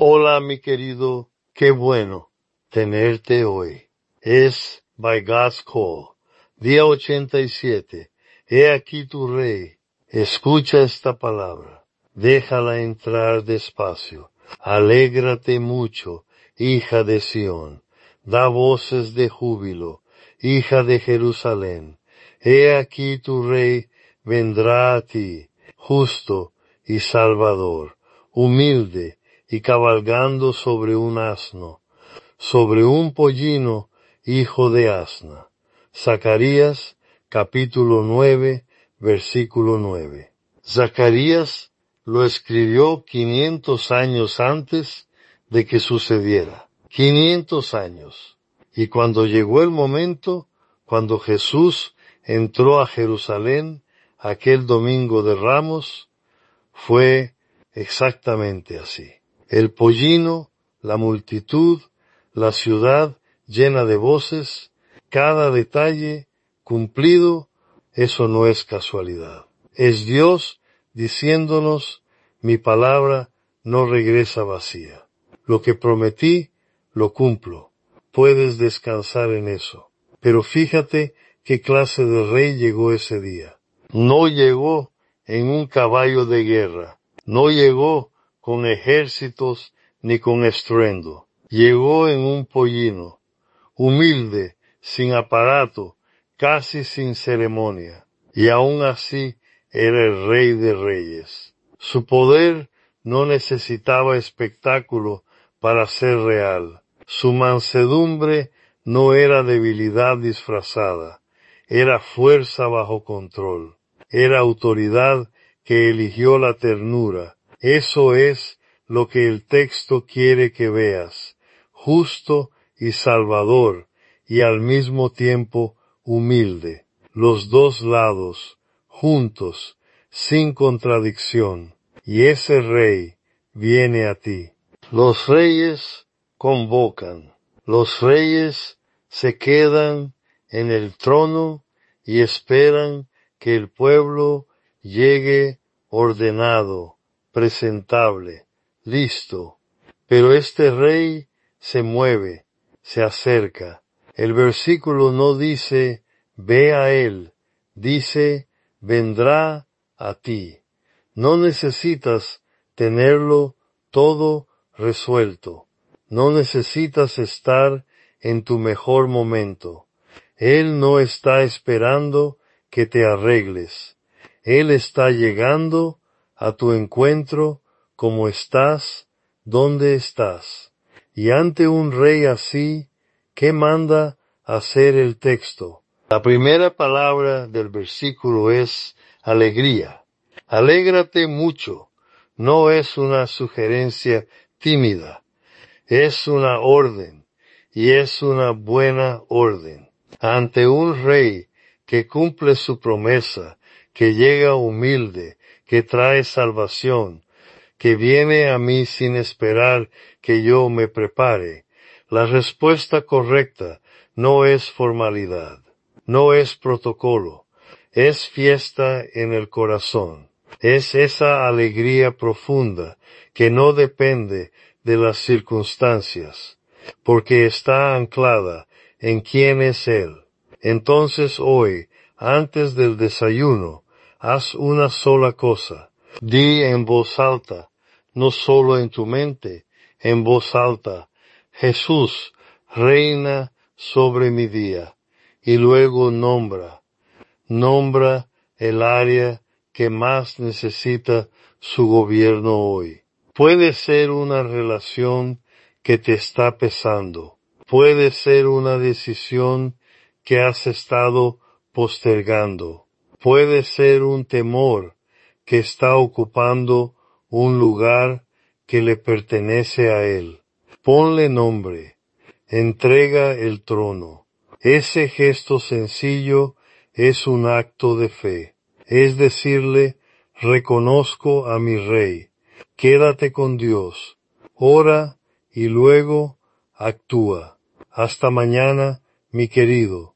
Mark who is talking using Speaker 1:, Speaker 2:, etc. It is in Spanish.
Speaker 1: Hola, mi querido, qué bueno tenerte hoy. Es By God's Call, día 87. He aquí tu rey. Escucha esta palabra. Déjala entrar despacio. Alégrate mucho, hija de Sión. Da voces de júbilo, hija de Jerusalén. He aquí tu rey vendrá a ti, justo y salvador, humilde y cabalgando sobre un asno, sobre un pollino, hijo de asna. Zacarías, capítulo 9, versículo 9. Zacarías lo escribió 500 años antes de que sucediera. 500 años. Y cuando llegó el momento, cuando Jesús entró a Jerusalén, aquel domingo de Ramos, fue exactamente así. El pollino, la multitud, la ciudad llena de voces, cada detalle cumplido, eso no es casualidad. Es Dios diciéndonos, mi palabra no regresa vacía. Lo que prometí, lo cumplo. Puedes descansar en eso. Pero fíjate qué clase de rey llegó ese día. No llegó en un caballo de guerra. No llegó con ejércitos ni con estruendo. Llegó en un pollino, humilde, sin aparato, casi sin ceremonia. Y aún así era el Rey de Reyes. Su poder no necesitaba espectáculo para ser real. Su mansedumbre no era debilidad disfrazada. Era fuerza bajo control. Era autoridad que eligió la ternura. Eso es lo que el texto quiere que veas. Justo y salvador, y al mismo tiempo humilde. Los dos lados, juntos, sin contradicción. Y ese rey viene a ti. Los reyes convocan. Los reyes se quedan en el trono y esperan que el pueblo llegue ordenado, presentable, listo. Pero este rey se mueve, se acerca. El versículo no dice, ve a él, dice, vendrá a ti. No necesitas tenerlo todo resuelto. No necesitas estar en tu mejor momento. Él no está esperando que te arregles. Él está llegando a tu encuentro como estás, donde estás. Y ante un rey así, ¿qué manda hacer el texto? La primera palabra del versículo es alegría. Alégrate mucho. No es una sugerencia tímida. Es una orden. Y es una buena orden. Ante un rey que cumple su promesa, que llega humilde, que trae salvación, que viene a mí sin esperar que yo me prepare, la respuesta correcta no es formalidad, no es protocolo, es fiesta en el corazón, es esa alegría profunda que no depende de las circunstancias, porque está anclada en quién es Él. Entonces hoy, antes del desayuno, haz una sola cosa. Di en voz alta, no solo en tu mente, en voz alta, Jesús, reina sobre mi día. Y luego nombra el área que más necesita su gobierno hoy. Puede ser una relación que te está pesando. Puede ser una decisión que has estado postergando. Puede ser un temor que está ocupando un lugar que le pertenece a Él. Ponle nombre. Entrega el trono. Ese gesto sencillo es un acto de fe. Es decirle, reconozco a mi Rey. Quédate con Dios. Ora y luego actúa. Hasta mañana, mi querido.